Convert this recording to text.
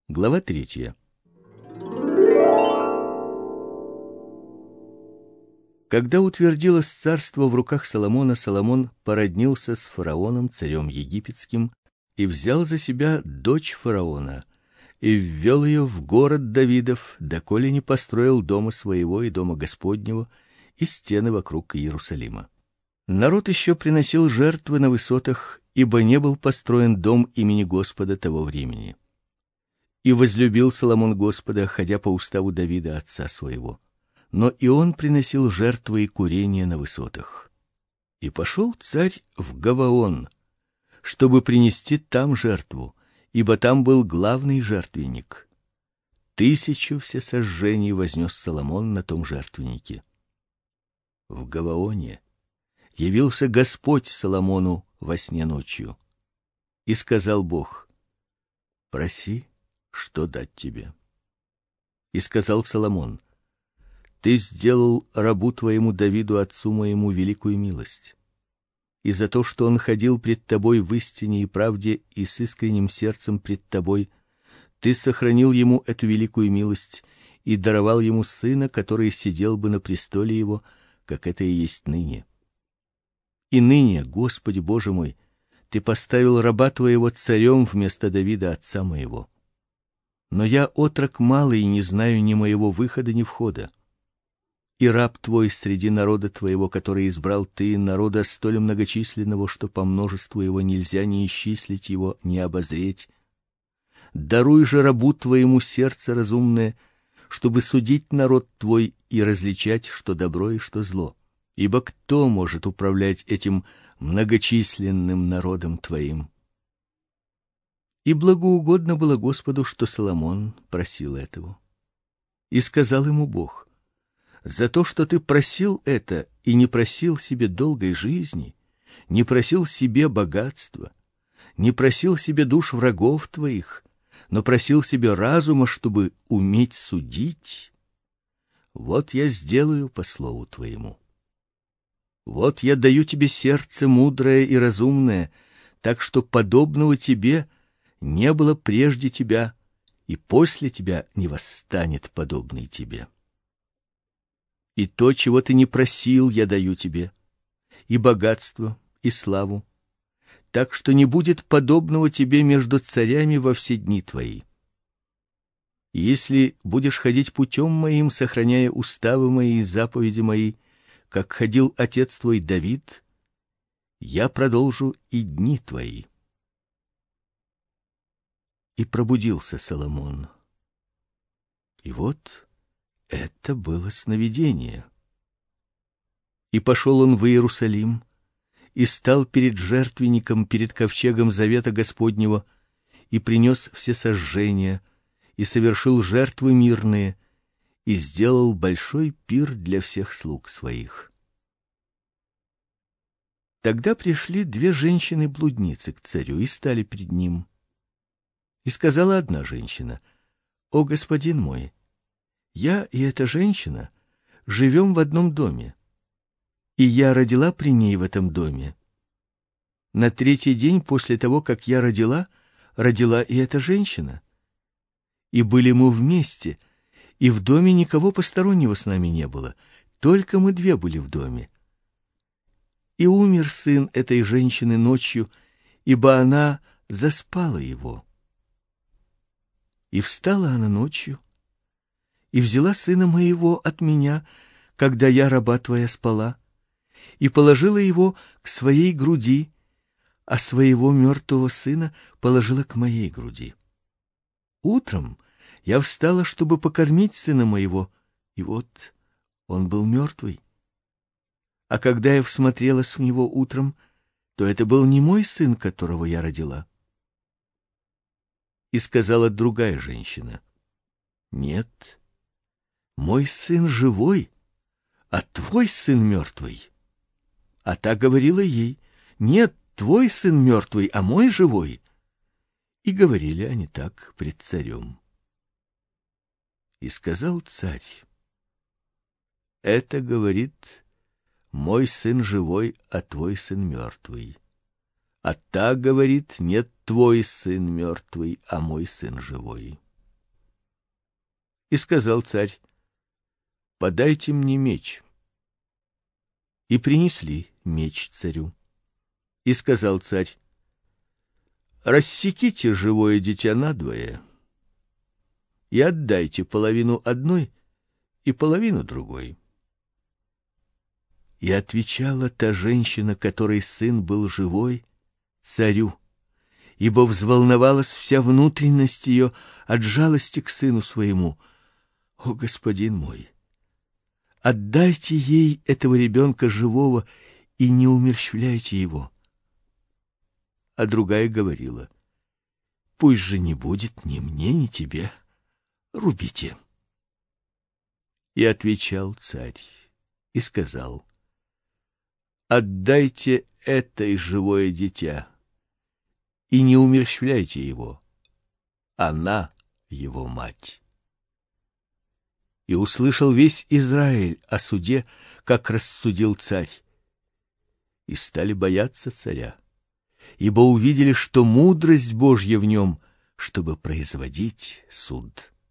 Глава 3. Когда утвердилось царство в руках Соломона, Соломон породнился с фараоном, царем египетским, и взял за себя дочь фараона, и ввел ее в город Давидов, доколе не построил дома своего и дома Господнего и стены вокруг Иерусалима. Народ еще приносил жертвы на высотах, ибо не был построен дом имени Господа того времени. И возлюбил Соломон Господа, ходя по уставу Давида отца своего. Но и он приносил жертвы и курения на высотах. И пошел царь в Гаваон, чтобы принести там жертву, ибо там был главный жертвенник. 1000 всесожжений вознес Соломон на том жертвеннике. В Гаваоне явился Господь Соломону во сне ночью. И сказал Бог: проси, что дать тебе. И сказал Соломон: ты сделал рабу твоему Давиду, отцу моему, великую милость. И за то, что он ходил пред тобой в истине и правде и с искренним сердцем пред тобой, ты сохранил ему эту великую милость и даровал ему сына, который сидел бы на престоле его, как это и есть ныне. И ныне, Господи Боже мой, ты поставил раба твоего царем вместо Давида отца моего. Но я отрок малый и не знаю ни моего выхода, ни входа. И раб твой среди народа твоего, который избрал ты, народа столь многочисленного, что по множеству его нельзя ни исчислить его, ни обозреть. Даруй же рабу твоему сердце разумное, чтобы судить народ твой и различать, что добро и что зло. Ибо кто может управлять этим многочисленным народом твоим? И благоугодно было Господу, что Соломон просил этого. И сказал ему Бог: за то, что ты просил это и не просил себе долгой жизни, не просил себе богатства, не просил себе душ врагов твоих, но просил себе разума, чтобы уметь судить, вот я сделаю по слову твоему. Вот я даю тебе сердце мудрое и разумное, так что подобного тебе не было прежде тебя, и после тебя не восстанет подобный тебе. И то, чего ты не просил, я даю тебе, и богатство, и славу, так что не будет подобного тебе между царями во все дни твои. И если будешь ходить путем моим, сохраняя уставы мои и заповеди мои, как ходил отец твой Давид, я продолжу и дни твои. И пробудился Соломон. И вот это было сновидение. И пошел он в Иерусалим, и стал перед жертвенником, перед ковчегом завета Господнего, и принес всесожжения, и совершил жертвы мирные, и сделал большой пир для всех слуг своих. Тогда пришли 2 женщины-блудницы к царю и стали перед ним. И сказала одна женщина: о господин мой, я и эта женщина живем в одном доме, и я родила при ней в этом доме. На 3-й день после того, как я родила и эта женщина. И были мы вместе, и в доме никого постороннего с нами не было, только мы 2 были в доме. И умер сын этой женщины ночью, ибо она заспала его. И встала она ночью, и взяла сына моего от меня, когда я, раба твоя, спала, и положила его к своей груди, а своего мертвого сына положила к моей груди. Утром я встала, чтобы покормить сына моего, и вот он был мертвый. А когда я всмотрелась в него утром, то это был не мой сын, которого я родила. И сказала другая женщина: нет, мой сын живой, а твой сын мертвый. А та говорила ей: нет, твой сын мертвый, а мой живой. И говорили они так пред царем. И сказал царь: это говорит мой сын живой, а твой сын мертвый. А та говорит: нет, твой сын мертвый, а мой сын живой. И сказал царь: подайте мне меч. И принесли меч царю. И сказал царь: рассеките живое дитя надвое и отдайте половину одной и половину другой. И отвечала та женщина, которой сын был живой, царю, ибо взволновалась вся внутренность ее от жалости к сыну своему: о, господин мой, отдайте ей этого ребенка живого и не умерщвляйте его. А другая говорила: пусть же не будет ни мне, ни тебе, рубите. И отвечал царь и сказал: отдайте этой живое дитя и не умерщвляйте его. Она его мать. И услышал весь Израиль о суде, как рассудил царь, и стали бояться царя, ибо увидели, что мудрость Божья в нем, чтобы производить суд.